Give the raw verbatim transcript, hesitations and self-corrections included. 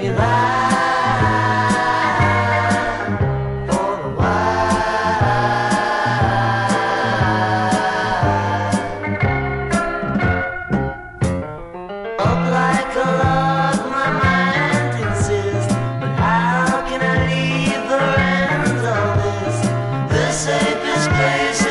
me lie for a while. Up like a log, my mind insists, but how can I leave the end of this? The safest place